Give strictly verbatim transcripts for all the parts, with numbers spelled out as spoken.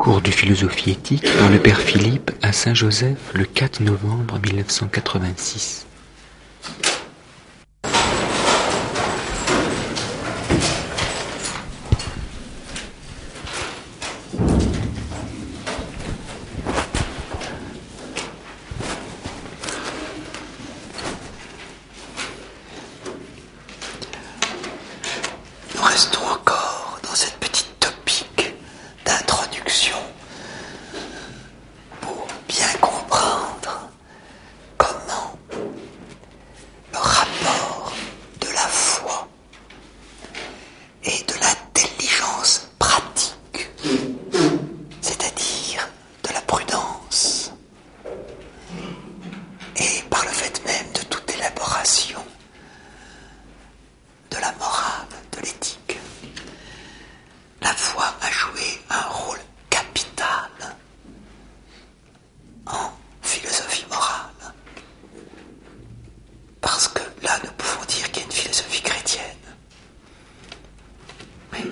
Cours de philosophie éthique par le père Philippe à Saint-Joseph le quatre novembre mille neuf cent quatre-vingt-six. Nous restons encore dans cette petite topique d'introduction pour bien comprendre comment le rapport de la foi et de l'intelligence pratique, c'est-à-dire de la prudence, et par le fait même de toute élaboration de la morale, de l'éthique. La foi a joué un rôle capital en philosophie morale. Parce que là, nous pouvons dire qu'il y a une philosophie chrétienne. Mais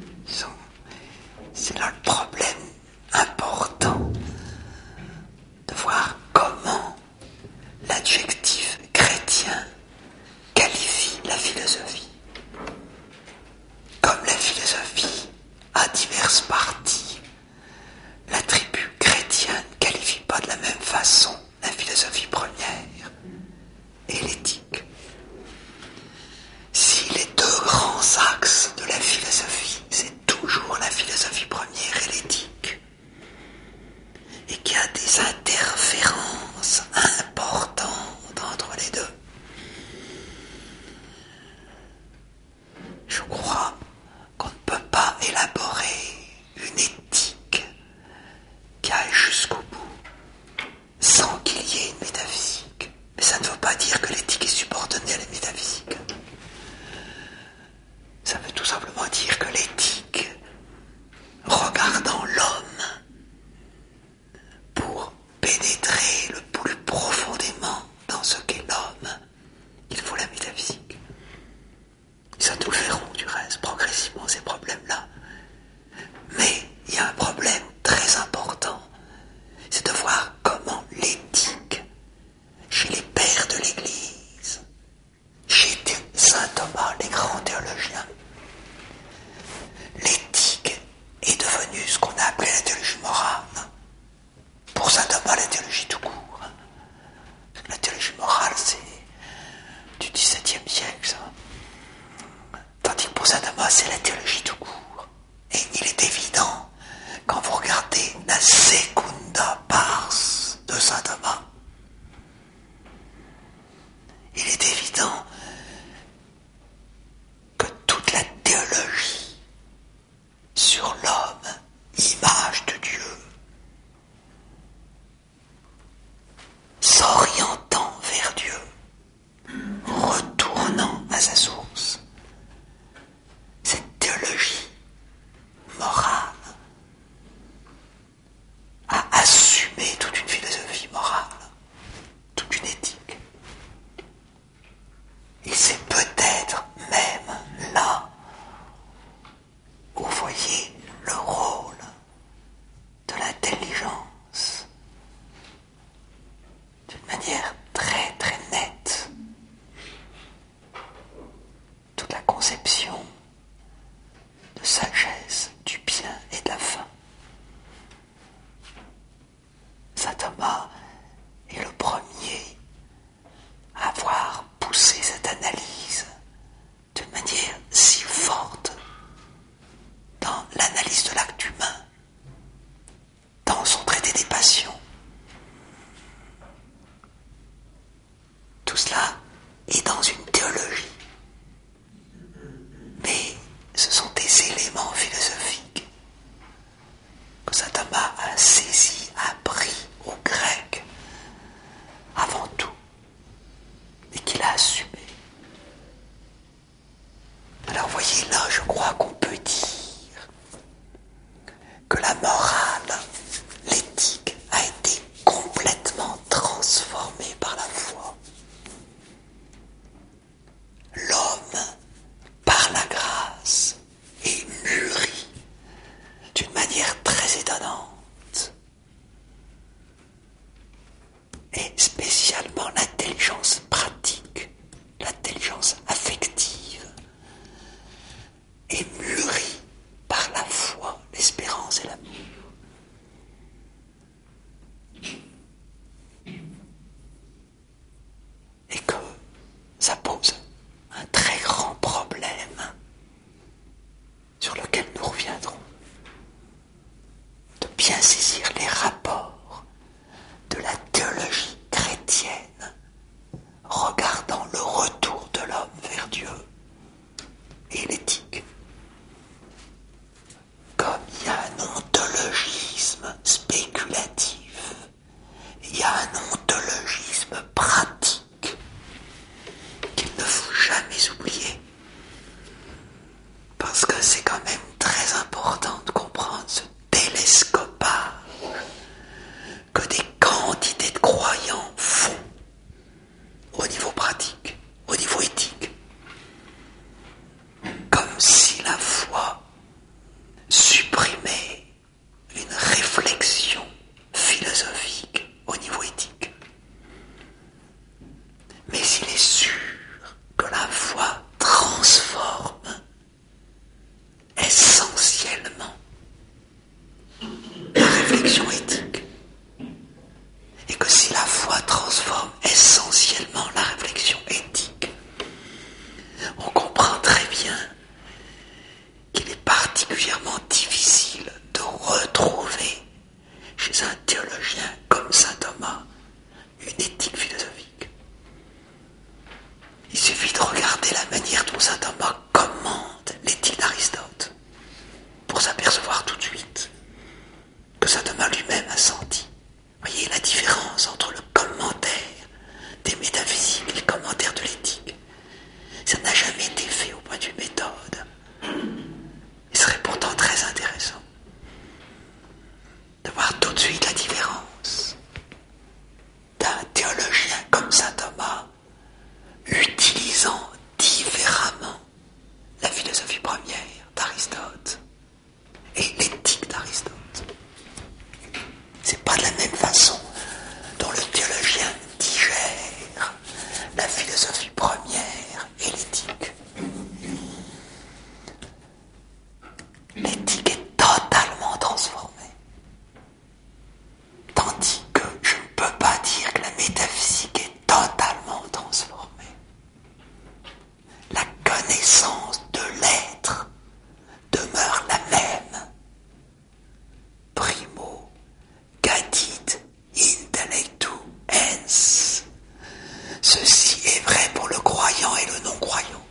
c'est là le problème important de voir comment l'adjectif chrétien qualifie la philosophie. Comme la philosophie a diverses parties, l'attribut chrétien ne qualifie pas de la même façon la philosophie première et l'éthique. Si les deux grands axes de la philosophie, c'est toujours la philosophie première et l'éthique, et qu'il y a des interférences importantes entre les deux, je crois qu'on ne peut pas élaborer une éthique qui aille jusqu'au bout sans qu'il y ait une métaphysique. Mais ça ne veut pas dire que l'éthique est subordonnée à la métaphysique. Ça veut tout simplement dire que l'éthique, regardant l'homme pour pénétrer le plus profondément dans ce qu'est l'homme, il faut la métaphysique. Ça, nous le verrons du reste, progressivement, ces problèmes-là. Mais il y a un problème très important, c'est de voir comment l'éthique, chez les pères de l'Église, chez saint Thomas, les grands théologiens, l'éthique est devenue ce qu'on a appelé la théologie morale. Pour saint Thomas, la théologie tout court. La théologie morale, c'est du dix-septième siècle, ça. Tandis que pour saint Thomas, c'est la théologie tout court. Et il est évident, quand vous regardez la secunda pars de saint Thomas, il est évident que toute la théologie sur l'homme, image de Dieu, s'orientant vers Dieu, retournant à sa source, cette théologie morale a assumé toute une philosophie morale, toute une éthique. Et c'est peut-être même là où vous voyez le rôle de l'intelligence d'une manière très très nette. Toute la conception de sagesse, du bien et de la fin. Saint Thomas est le premier à avoir poussé cette analyse d'une manière si forte dans l'analyse de l'acte humain, dans son traité des passions. Tout cela est dans une théologie. Mais ce sont des éléments philosophiques que saint Thomas a saisis, appris au grec avant tout, et qu'il a assumé. Alors voyez là, je crois qu'on peut dire que la morale, l'éthique, a été complètement transformée par la foi. ceci est vrai pour le croyant et le non-croyant.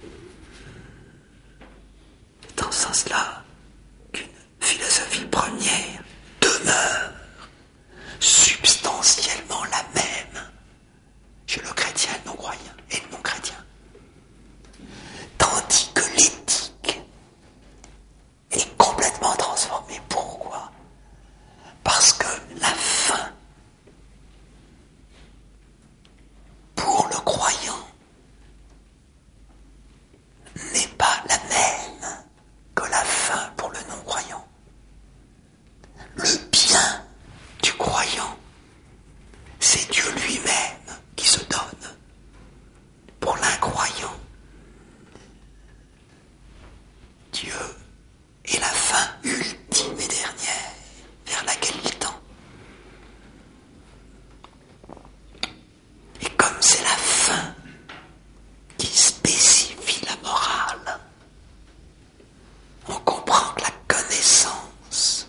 C'est dans ce sens-là qu'une philosophie première demeure substantiellement la même chez le chrétien et le non-croyant et le non-chrétien. Tandis que l'éthique est complètement transformée. Pourquoi ? Parce que la fin, pour le croyant, n'est pas la même que la fin pour le non-croyant. Le bien du croyant, c'est Dieu lui-même qui se donne. Pour l'incroyant, Dieu est la fin ultime et dernière vers laquelle il tend. Et comme c'est la fin qui spécifie la morale, on comprend que la connaissance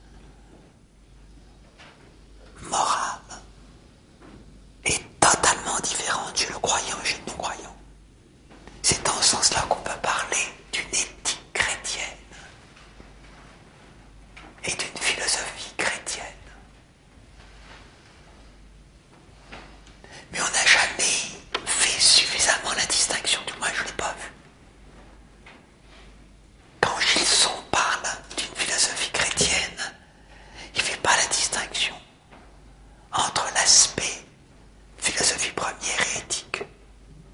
morale est totalement différente chez le croyant et chez le non-croyant. C'est dans ce sens-là qu'on peut parler d'une éthique chrétienne et d'une philosophie chrétienne. Mais on n'a jamais fait suffisamment la distinction, du moins je ne l'ai pas vu. Quand Gilson parle d'une philosophie chrétienne, il ne fait pas la distinction entre l'aspect philosophie première et éthique.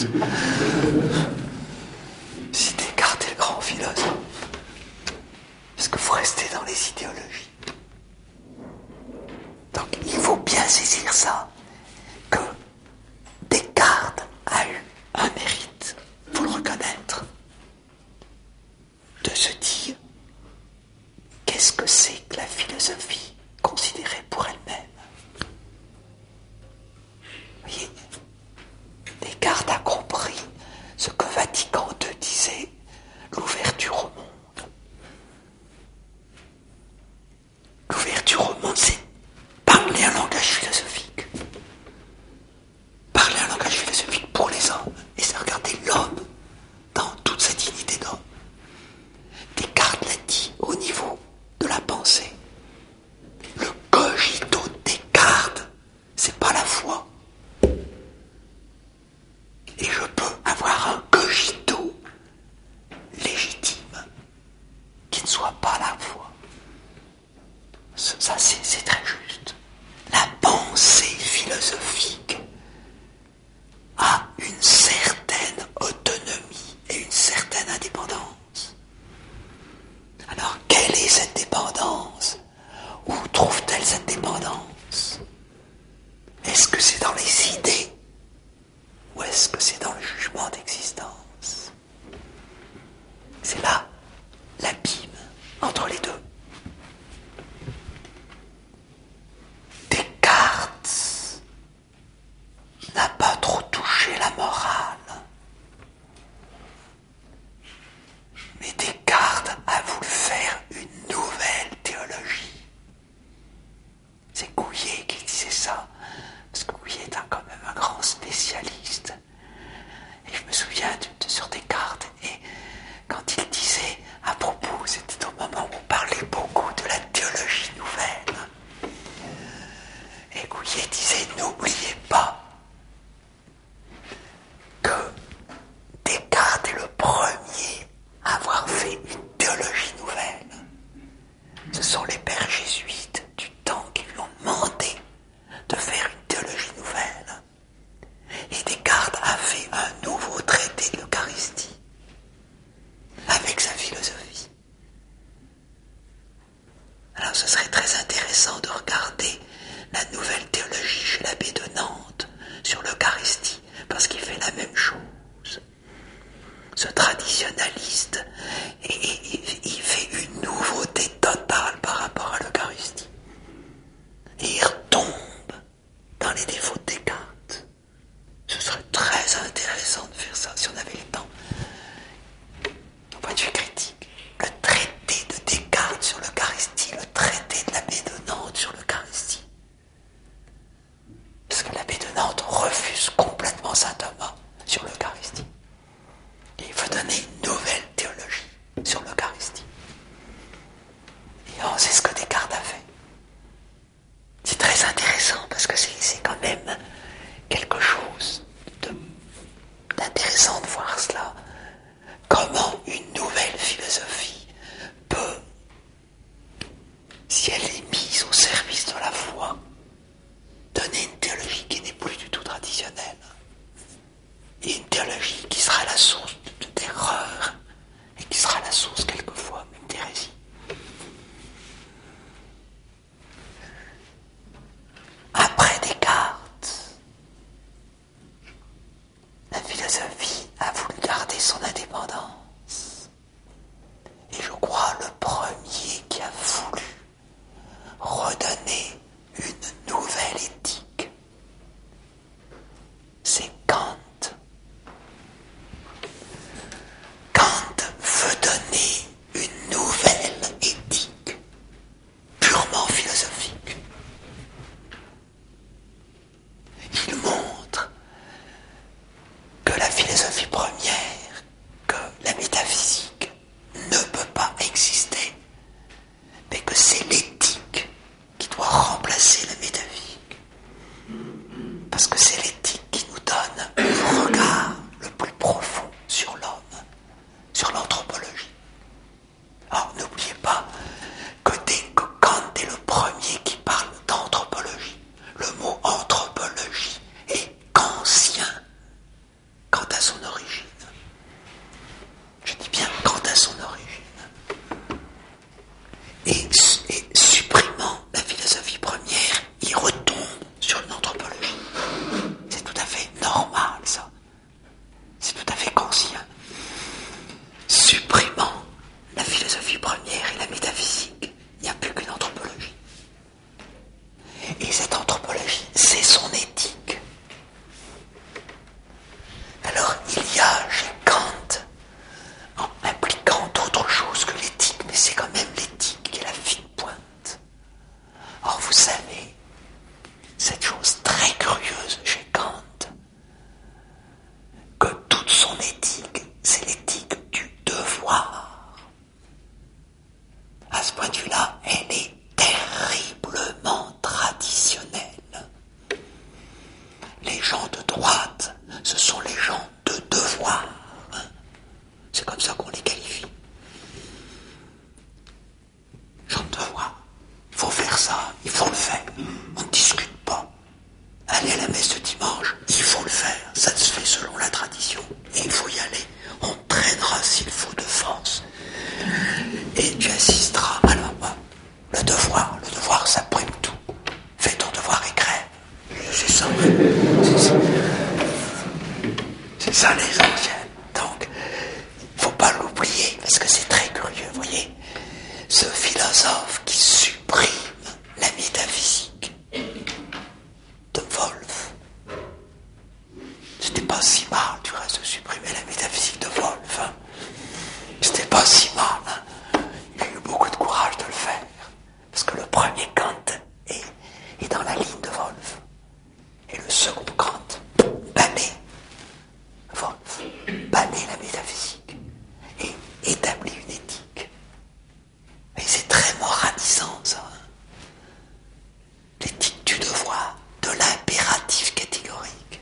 Si Descartes est le grand philosophe, est-ce que vous restez dans les idéologies? Donc il faut bien saisir ça, que Descartes a eu un mérite, il faut le reconnaître, de se dire qu'est-ce que c'est que la philosophie considérée pour elle-même. Vous voyez, Descartes a compris ce que Vatican deux disait, l'ouverture au monde. L'ouverture au monde, c'est parler un langage philosophique. Parler un langage philosophique pour les hommes, et c'est regarder l'homme dans toute sa dignité d'homme. Descartes l'a dit au niveau de la pensée. Le cogito de Descartes, c'est pas la foi. Et je peux avoir un cogito légitime qui ne soit pas la foi. Ça, c'est, c'est très juste. La pensée philosophique a une certaine autonomie et une certaine indépendance. Alors, quelle est cette dépendance? Où trouve-t-elle cette dépendance? Est-ce que c'est dans les idées? Ou est-ce que c'est dans le jugement d'existence? C'est là l'abîme entre les deux. Descartes n'a pas trop touché la morale. Mais Descartes a voulu faire une nouvelle théologie. C'est Gouillet qui disait ça, parce que Gouillet est un, quand même un grand spécialiste. Et je me souviens de, de, sur Descartes, et quand il disait à propos, c'était au moment où on parlait beaucoup de la théologie nouvelle. Et Gouillet disait, n'oubliez pas que Descartes est le premier à avoir fait une théologie nouvelle. Ce sont les pères jésuites du temps qui lui ont demandé de faire une théologie nouvelle. Et Descartes a fait un nouveau traité de l'Eucharistie avec sa philosophie. Alors ce serait très intéressant de regarder la nouvelle théologie chez l'abbé de Nantes sur l'Eucharistie, parce qu'il fait la même chose. Ce traditionnaliste, et, et, et, il fait une nouveauté totale par rapport à l'Eucharistie. Et il retombe dans les défauts de Descartes. Ce serait très intéressant de faire ça, si on avait le temps. Au point de vue critique, le traité de Descartes sur l'Eucharistie, le traité de l'abbé de Nantes sur l'Eucharistie. Parce que l'abbé de Nantes refuse complètement saint Thomas sur l'Eucharistie. Et il veut donner une nouvelle théologie sur l'Eucharistie. Et on sait ce que Descartes a fait. C'est très intéressant parce que c'est, c'est quand même quelque chose de, d'intéressant de voir cela. Comment une nouvelle philosophie peut, si elle est mise au service de la foi, donner une théologie qui n'est plus du tout traditionnelle. Et une théologie qui sera la source d'erreurs et qui sera la source quelquefois même d'hérésie. Après Descartes, la philosophie a voulu garder son indépendance. Et je crois le premier qui a voulu redonner une nouvelle éthique, c'est Kant. Kant veut donner une nouvelle éthique, purement philosophique. Il montre que la philosophie première, que la l'éthique, c'est l'éthique du devoir. À ce point de vue-là, elle est terriblement traditionnelle. Les gens de droite, ce sont les gens de devoir. C'est comme ça qu'on les qualifie. Gens de devoir. Il faut faire ça, il faut le faire. On ne discute pas. Aller à la messe de dimanche, il faut le faire. Ça se fait selon la tradition. Et il faut y aller. On traînera s'il faut de force. Et tu assisteras. Alors, le devoir, le devoir, ça prime tout. Fais ton devoir et crève. C'est ça. C'est ça, c'est ça les anciennes. Donc, il ne faut pas l'oublier, parce que c'est très curieux, vous voyez. Ce philosophe qui supprime la métaphysique de Wolff. C'était pas si mal, du reste, de supprimer la métaphysique de Wolff. Hein. C'était pas si mal. Hein. Il a eu beaucoup de courage de le faire. Parce que le premier Kant est, est dans la ligne de Wolff. Et le second Kant bannait Wolff, bannait la métaphysique et établit une éthique. Et c'est très moralisant, ça. Hein. L'éthique du devoir, de l'impératif catégorique.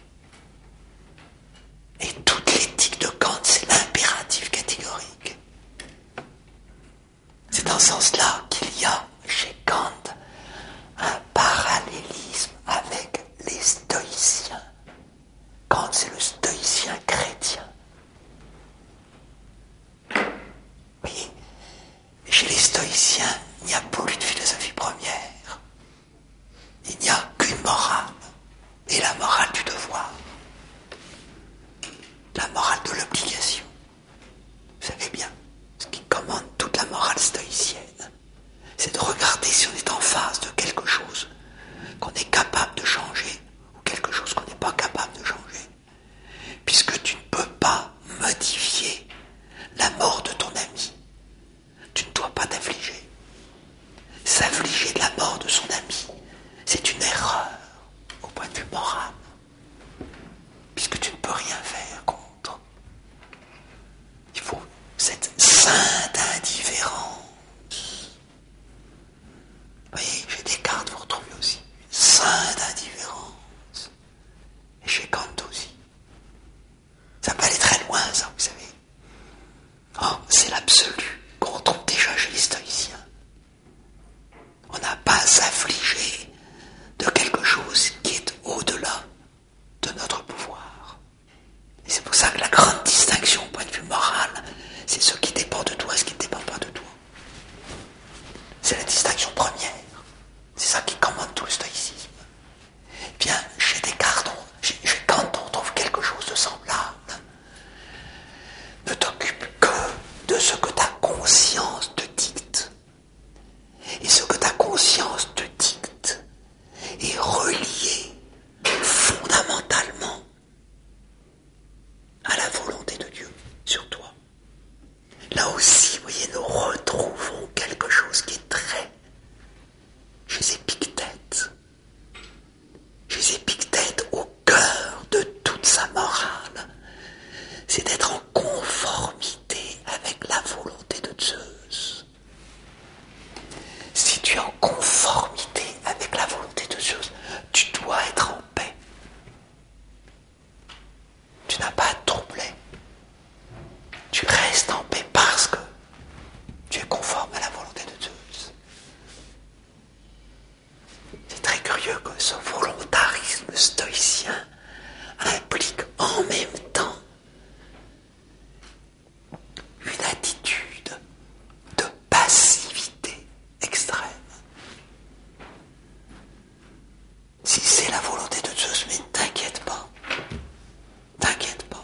Et toute l'éthique de Kant, c'est l'impératif catégorique. C'est dans ce sens-là qu'il y a chez Kant un parallélisme avec les stoïciens. Kant, c'est le stoïcien chrétien. Vous voyez, chez les stoïciens, il n'y a plus de philosophie première. Il n'y a qu'une morale, et la morale du devoir. La morale de l'obligation. Vous savez bien, ce qui commande toute la morale stoïcienne, c'est de regarder si on est en face de quelque chose qu'on est capable de changer, ou quelque chose qu'on n'est pas capable de changer. Puisque tu ne peux pas modifier la mort de ton ami, tu ne dois pas t'affliger. S'affliger de la mort de son ami, c'est une erreur au point de vue moral, puisque tu ne peux rien faire contre. Il faut cette sainte indifférence. Vous voyez, chez Descartes, vous retrouvez aussi une sainte indifférence. Et chez Kant aussi. Ça peut aller très loin, ça, vous savez. Oh, c'est l'absolu qu'on retrouve déjà chez les stoïciens. On n'a pas à s'affliger de quelque chose qui est au-delà de notre pouvoir. Et c'est pour ça que la grande distinction au point de vue moral, c'est ce qui dépend de toi et ce qui ne dépend pas de toi. C'est la distinction première. C'est ça qui commande tout le stoïcisme. Eh bien, chez Descartes, on, chez, chez Kant, on trouve quelque chose de semblable. Ne t'occupe que de ce que ta conscience te dicte. Et ce que ta conscience te dicte est relié fondamentalement à la volonté de Dieu sur toi. Là aussi, vous voyez, nous retrouvons quelque chose qui est très chez Épictète. Chez Épictète, au cœur de toute sa morale, c'est d'être en conformité avec la volonté de Zeus. Si tu es en conformité avec la volonté de Zeus, tu dois être en paix. Tu n'as pas à te troubler. Tu restes en paix parce que tu es conforme à la volonté de Zeus. C'est très curieux que ce volontarisme stoïcien implique en même temps une attitude de passivité extrême. Si c'est la volonté de Zeus, mais t'inquiète pas. T'inquiète pas.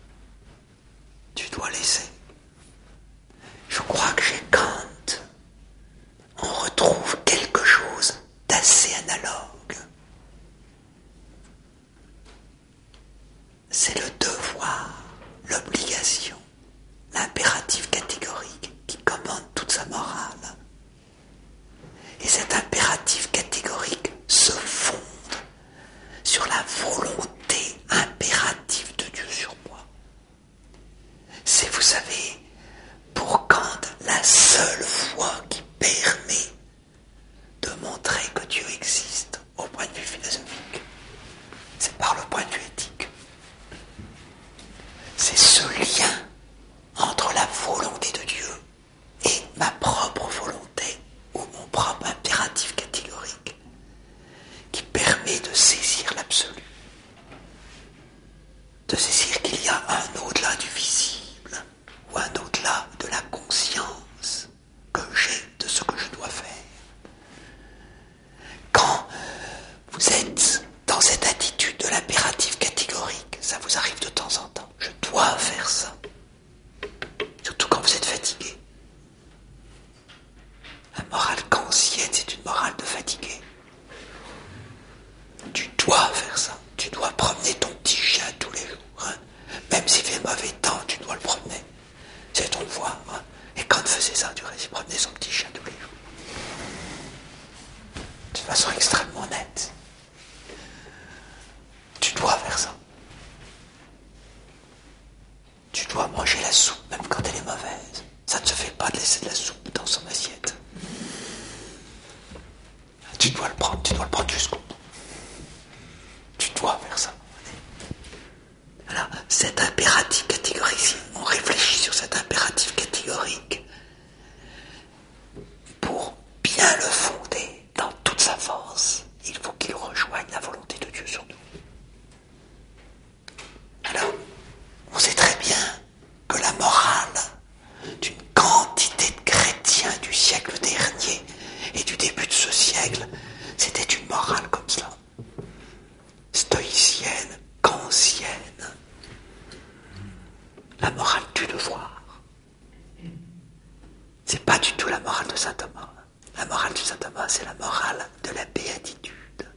Tu dois laisser. Je crois que chez Kant, on retrouve quelque chose d'assez analogue. C'est le devoir, l'obligation, l'impératif catégorique qui commande toute sa morale. Et cet impératif catégorique se fonde sur la volonté impérative de Dieu sur moi. de saisir qu'il y a un au-delà du visible, ou un au-delà de la conscience que j'ai de ce que je dois faire. Quand vous êtes dans cette attitude de l'impératif catégorique, ça vous arrive de temps en temps, je dois faire ça. Surtout quand vous êtes fatigué. La morale kantienne, c'est une morale de fatigué. Tu dois faire ça. Tu dois promener ton petit chien tous les jours. Hein. Même s'il fait mauvais temps, tu dois le promener. C'est ton devoir. Hein. Et quand il faisait ça, tu restes, il promenait son petit chien tous les jours. De façon extrêmement nette. Tu dois faire ça. Tu dois manger la soupe, même quand elle est mauvaise. Ça ne se fait pas de laisser de la soupe dans son assiette. Tu dois le prendre, tu dois le prendre jusqu'au bout. Tu dois faire ça. Alors, cet impératif catégorique, on réfléchit sur cet impératif catégorique pour bien le fonder dans toute sa force. Il faut qu'il rejoigne la volonté de Dieu sur nous. Alors, on sait très bien que la morale d'une quantité de chrétiens du siècle dernier et du début de ce siècle, c'était une morale comme cela. Stoïcienne, kantienne. La morale du devoir. C'est pas du tout la morale de saint Thomas. La morale de saint Thomas, c'est la morale de la béatitude.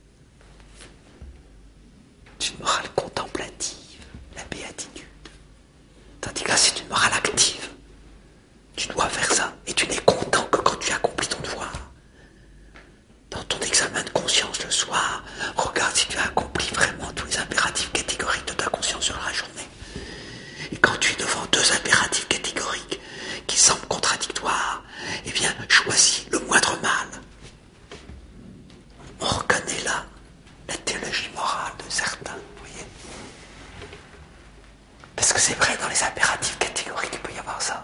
C'est une morale contemplative, la béatitude. Tandis que là, c'est une morale active. Tu dois faire ça. Et tu n'es content que quand tu accomplis ton devoir. Dans ton examen de conscience le soir, regarde si tu as accompli vraiment tous les impératifs catégoriques de ta conscience sur la journée. Et quand tu es devant deux impératifs catégoriques qui semblent contradictoires, eh bien, choisis le moindre mal. On reconnaît là la théologie morale de certains, vous voyez. Parce que c'est vrai, dans les impératifs catégoriques, il peut y avoir ça.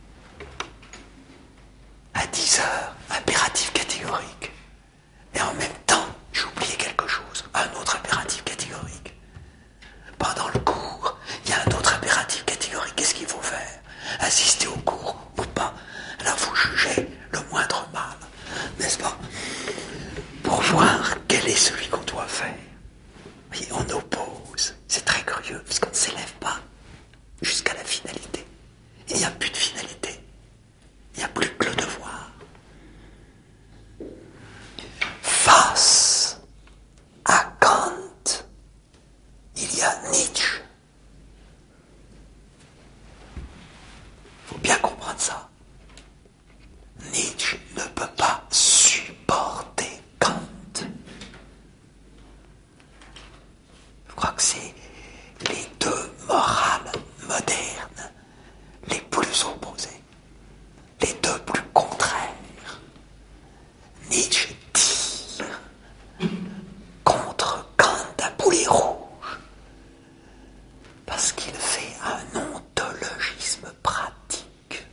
À dix heures, impératif catégorique. Et en même temps, j'ai oublié quelque chose, un autre impératif catégorique. Pendant le cours, il y a un autre impératif catégorique. Qu'est-ce qu'il faut faire? Assister au cours ou pas? Alors vous jugez le moindre mal, n'est-ce pas? Pour voir quel est celui qu'on doit faire. Oui, on oppose. C'est très curieux, parce qu'on ne s'élève pas jusqu'à la finalité. Et il n'y a plus de finalité. Il n'y a plus que le devoir. Face à Kant, il y a Nietzsche. Il faut bien comprendre ça. Nietzsche ne peut pas supporter Kant. Je crois que c'est les deux morales modernes les plus opposées, les deux plus contraires. Nietzsche tire contre Kant à boulet rouge parce qu'il fait un ontologisme pratique.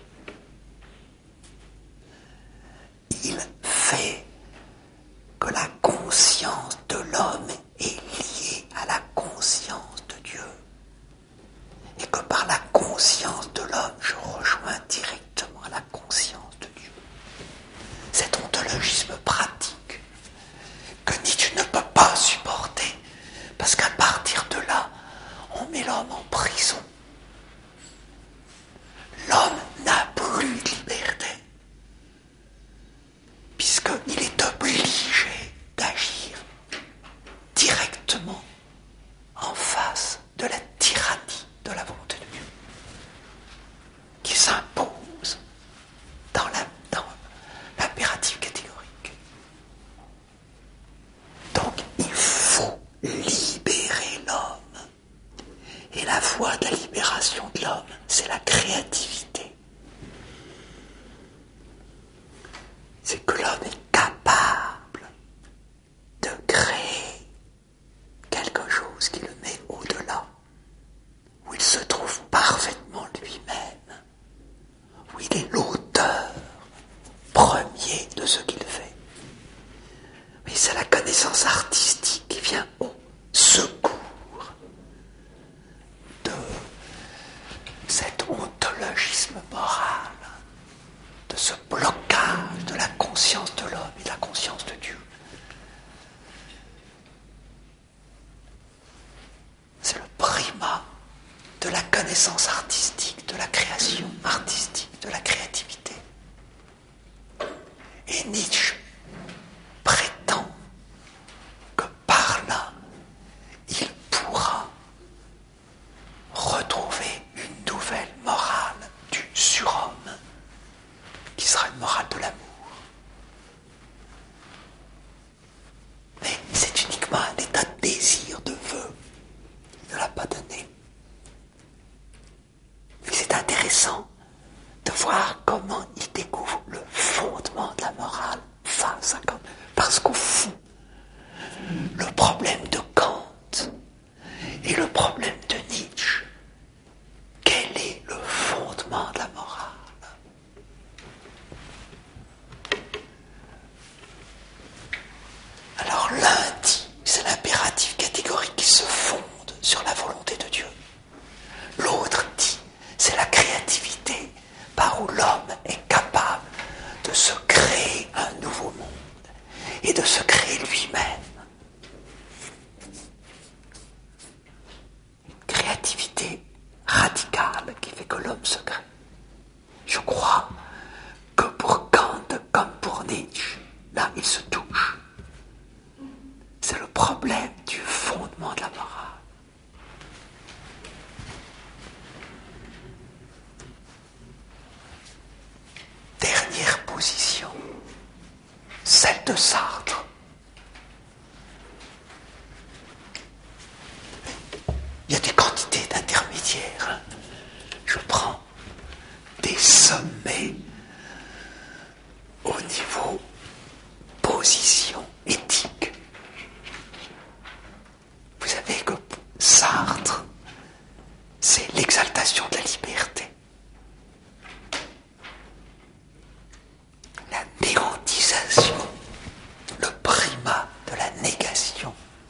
Il fait que la conscience de l'homme est liée à la conscience de Dieu. Et que par la conscience de l'homme, je rejoins directement la conscience de Dieu. Cet ontologisme pratique que Nietzsche ne peut pas supporter, parce qu'à partir de là, on met l'homme en prison. L'homme n'a plus de liberté, puisqu'il est obligé d'agir directement en face de la tyrannie de la volonté de Dieu, qui s'impose dans la, dans l'impératif catégorique. Donc, il faut libérer l'homme. Et la voie de la libération de l'homme, c'est la créativité. C'est que l'homme est capable de créer quelque chose qui le met au-delà, où il se trouve parfaitement lui-même, où il est l'auteur premier de ce qu'il fait. Mais c'est la connaissance artistique qui vient au secours l'essence artistique de la création artistique, de la créativité. Et Nietzsche prétend que par là, il pourra retrouver une nouvelle morale du surhomme, qui sera une morale de l'amour. Mais c'est uniquement un état de désir, de vœu. Il ne l'a pas donné. Mais c'est intéressant de voir comment il découvre le fondement de la morale face à Kant. Parce qu'au fond, le problème de Kant et le problème de Nietzsche, quel est le fondement de la morale? Alors l'un dit, c'est l'impératif catégorique qui se fonde sur la volonté de Dieu. L'autre dit, c'est la créativité par où l'homme est capable de se créer un nouveau monde et de se créer lui-même. Une créativité radicale qui fait que l'homme se crée. Je crois que pour Kant comme pour Nietzsche, là il se touche. C'est le problème du fondement de la morale. Dernière position, celle de Sartre. Il y a des quantités d'intermédiaires. Hein. Je prends des sommets au niveau position éthique. Vous savez que Sartre, c'est l'exaltation de la liberté. La néantisation, le primat de la négation,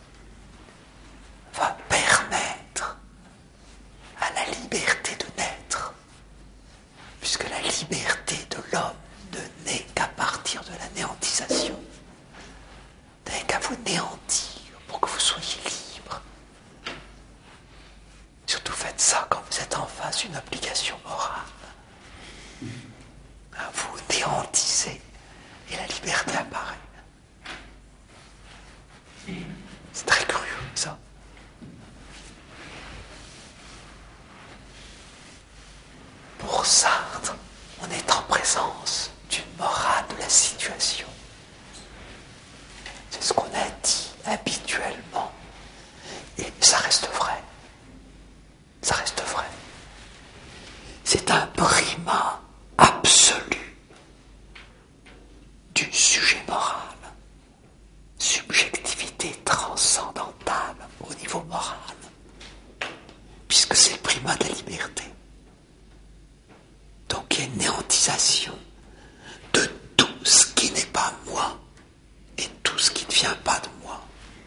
va permettre à la liberté de naître, puisque la liberté de l'homme ne naît qu'à partir de la néantisation. Vous n'avez qu'à vous néantir pour que vous soyez libre. Surtout faites ça quand vous êtes en face d'une obligation morale. Vous néantisez et la liberté apparaît. C'est très curieux, ça. Pour Sartre, on est en présence d'une morale de la situation. C'est ce qu'on a dit habituellement. Et ça reste vrai. Ça reste vrai. C'est un primat absolu du sujet moral. Subjectivité transcendantale au niveau moral. Puisque c'est le primat de la liberté. Donc il y a une néantisation de tout ce qui n'est pas moi et tout ce qui ne vient pas de moi.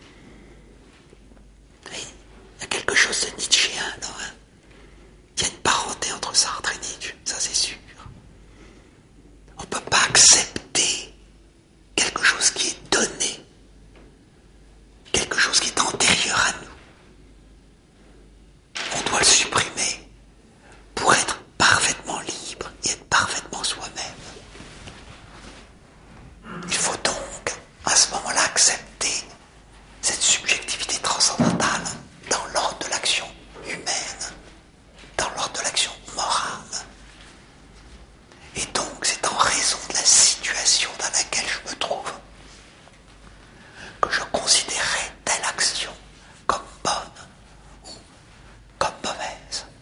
Et il y a quelque chose de nietzschéen là. Hein. Il y a une parenté entre Sartre et Nietzsche, ça c'est sûr. On ne peut pas accepter quelque chose qui est donné, quelque chose qui est antérieur à nous. On doit le supprimer pour être parfaitement libre et être parfaitement soi-même. Il faut donc, à ce moment-là, accepter cette subjectivité transcendantale dans l'ordre de l'action humaine, dans l'ordre de l'action morale. Et donc, c'est en raison de la situation dans laquelle je me trouve que je considérerais telle action comme bonne ou comme mauvaise.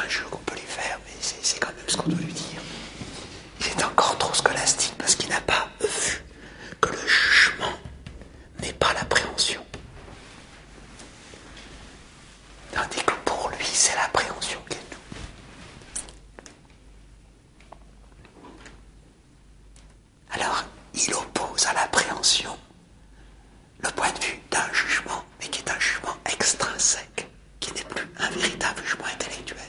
jeu qu'on peut lui faire, mais c'est, c'est quand même ce qu'on doit lui dire. Il est encore trop scolastique parce qu'il n'a pas vu que le jugement n'est pas l'appréhension. Tandis que pour lui, c'est l'appréhension qui est tout. Alors, il oppose à l'appréhension le point de vue d'un jugement, mais qui est un jugement extrinsèque, qui n'est plus un véritable jugement intellectuel.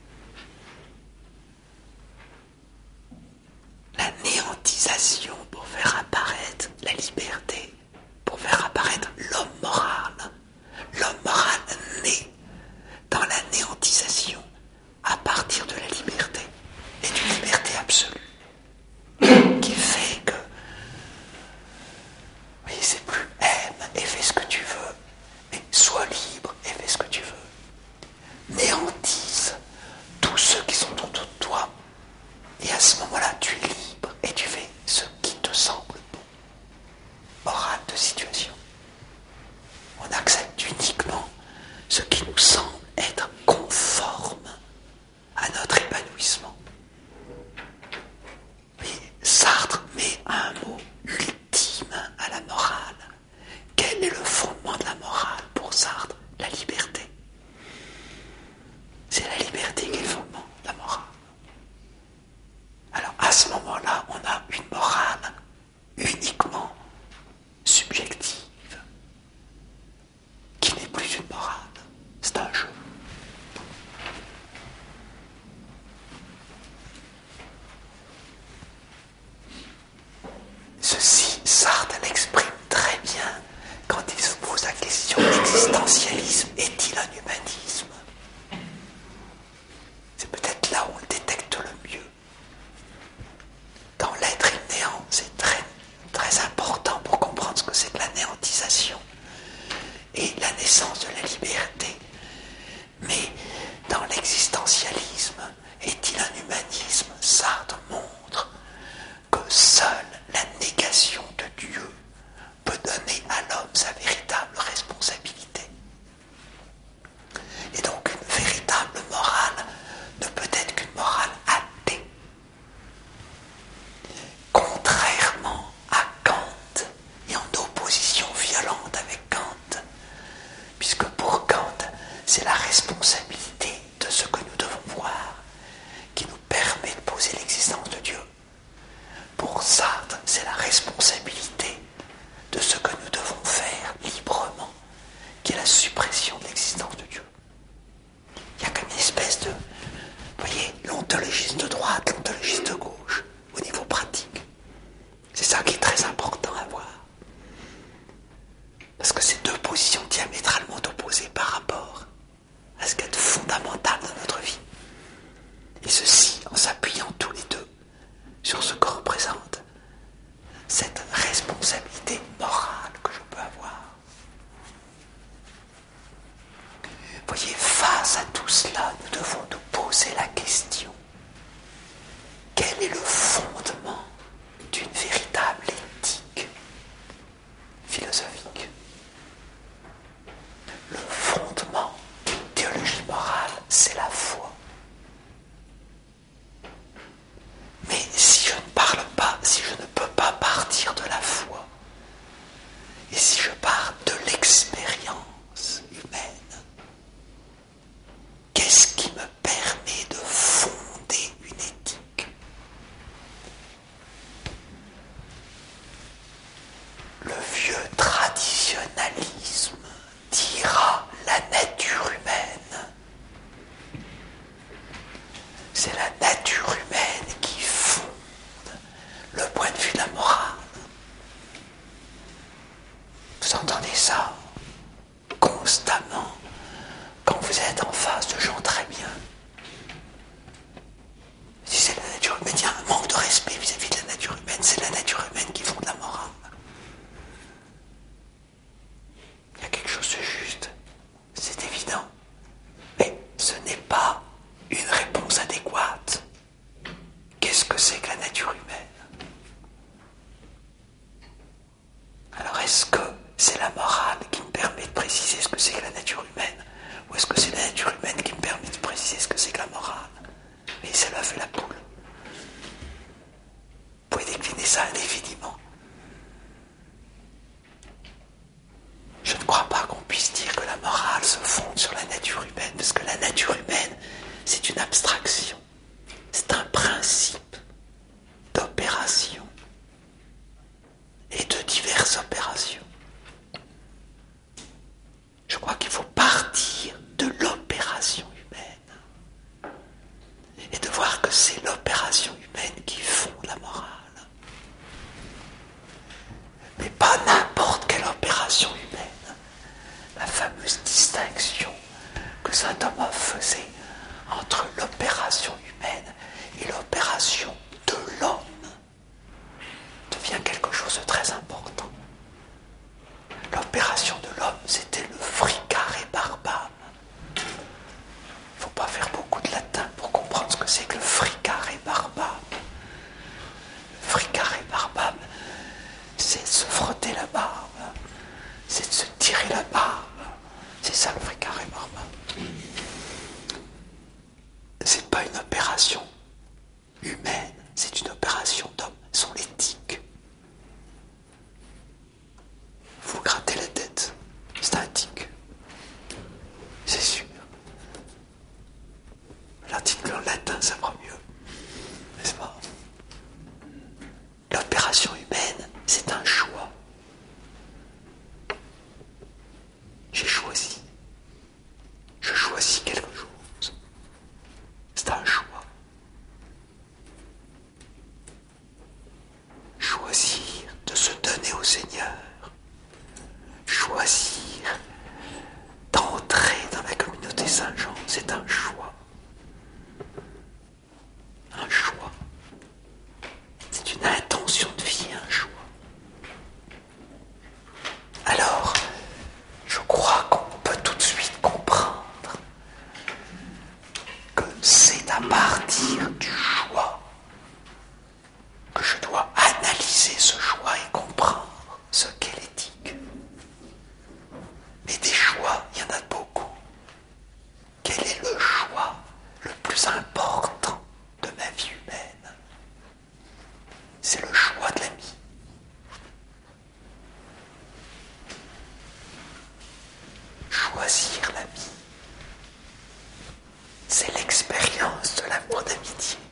La néantisation pour faire apparaître la liberté, pour faire apparaître l'homme moral. L'homme moral naît dans la néantisation à partir de la liberté, et d'une liberté absolue, qui fait que, oui, c'est plus aime et fais ce que tu veux, mais sois libre et fais ce que tu veux. Néantise tous ceux qui sont autour de toi, et à ce moment-là, tu es libre et tu fais ce qui te semble bon. Morale de situation. On accepte uniquement ce qui nous semble être conforme à notre épanouissement. Oui, Sartre met un mot ultime à la morale. Quel est le fondement de la morale pour Sartre? La liberté. C'est la liberté qui est le fondement de la morale. Alors à ce moment-là, on a une morale uniquement subjective, qui n'est plus une morale, c'est un jeu. Ceci, Sartre l'exprime très bien quand il se pose la question: l'existentialisme est-il un humanisme? C'est peut-être là où on le détecte le mieux. Dans l'être et le néant, c'est très, très important pour comprendre ce que c'est que la néantisation et la naissance de la liberté. Mais dans l'existentialisme, est-il un humanisme? Sartre montre que seule la négation de Dieu peut donner à l'homme sa véritable responsabilité. Et donc une véritable morale ne peut être qu'une morale athée. Contrairement à Kant, et en opposition violente avec Kant, puisque pour Kant, c'est la responsabilité de ce que nous devons voir qui nous permet de poser l'existence de Dieu. Pour Sartre, c'est la responsabilité de ce que nous devons faire librement, qui est la suppression de l'existence de Dieu. Il y a comme une espèce de, vous voyez, l'ontologiste de droite, l'ontologiste de gauche, au niveau pratique. C'est ça qui est très important à voir. Parce que c'est deux positions diamétralement opposées par rapport à ce qu'il y a de fondamental dans notre vie. Et ceci en s'appuyant tous les deux sur ce que représente cette responsabilité morale que je peux avoir. Vous voyez, face à tout cela, nous devons nous poser la question: quel est le fondement d'une véritable éthique philosophique? Le fondement d'une théologie morale, c'est la foi. Mais si je ne parle pas, si je ne peux pas partir de la foi, et si je pars de l'expérience humaine, qu'est-ce qui me permet de fonder une éthique? Le vieux traditionnalisme dira la nature humaine. C'est la nature humaine qui fonde le point de vue de la morale. Vous entendez ça constamment quand vous êtes en face de gens très bien. Si c'est la nature humaine, il y a un manque de respect vis-à-vis de la nature humaine. C'est la nature humaine qui fonde la morale. Il y a quelque chose de juste, c'est évident. Mais ce n'est pas une réponse adéquate. Qu'est-ce que c'est que la nature humaine? Alors est-ce que c'est la morale qui me permet de préciser ce que c'est que la nature humaine? Ou est-ce que c'est la nature humaine qui me permet de préciser ce que c'est que la morale? faisait entre l'opération humaine et l'opération de l'homme devient quelque chose de très important. L'opération de l'homme, c'était le fricare barbam. Il ne faut pas faire beaucoup de latin pour comprendre ce que c'est que le fricare barbam. Le fricare barbam, c'est de se frotter la barbe, c'est de se tirer la barbe. C'est ça le fricare barbam. C'est pas une opération humaine, c'est une opération d'homme. Ce sont les tiques. Vous grattez la tête, c'est un tic. C'est sûr. L'article en latin, ça prend mieux. N'est-ce pas? L'opération humaine, c'est un choix. J'ai choisi. Je choisis quelque chose. C'est un choix. Choisir de se donner au Seigneur. Choisir d'entrer dans la communauté Saint-Jean, c'est un choix. Un choix. C'est une intention de vie, un choix. Alors, je crois qu'on peut tout de suite comprendre que c'est à partir du choix que je dois analyser ce choix et comprendre ce qu'est l'éthique. Mais des choix, il y en a beaucoup. Quel est le choix le plus important de ma vie humaine? C'est le choix de l'ami. Choisir l'ami, c'est l'expérience de l'amour d'amitié.